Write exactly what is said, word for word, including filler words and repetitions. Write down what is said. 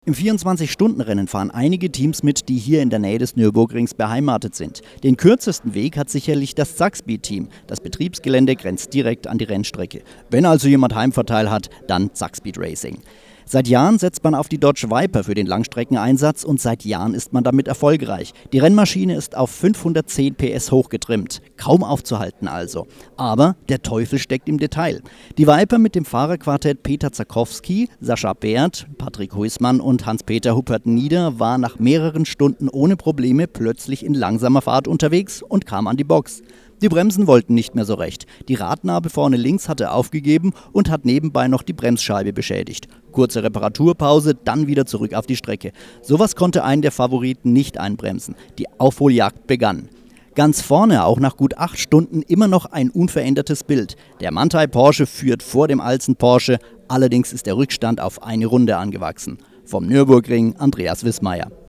Im vierundzwanzig-Stunden-Rennen fahren einige Teams mit, die hier in der Nähe des Nürburgrings beheimatet sind. Den kürzesten Weg hat sicherlich das Zakspeed-Team. Das Betriebsgelände grenzt direkt an die Rennstrecke. Wenn also jemand Heimvorteil hat, dann Zakspeed Racing. Seit Jahren setzt man auf die Dodge Viper für den Langstreckeneinsatz und seit Jahren ist man damit erfolgreich. Die Rennmaschine ist auf fünfhundertzehn P S hochgetrimmt. Kaum aufzuhalten also. Aber der Teufel steckt im Detail. Die Viper mit dem Fahrerquartett Peter Zakowski, Sascha Bert, Patrick Huismann und Hans-Peter Huppert-Nieder war nach mehreren Stunden ohne Probleme plötzlich in langsamer Fahrt unterwegs und kam an die Box. Die Bremsen wollten nicht mehr so recht. Die Radnabe vorne links hatte aufgegeben und hat nebenbei noch die Bremsscheibe beschädigt. Kurze Reparaturpause, dann wieder zurück auf die Strecke. Sowas konnte einen der Favoriten nicht einbremsen. Die Aufholjagd begann. Ganz vorne, auch nach gut acht Stunden, immer noch ein unverändertes Bild. Der Manthey Porsche führt vor dem Alzen Porsche, allerdings ist der Rückstand auf eine Runde angewachsen. Vom Nürburgring, Andreas Wissmeier.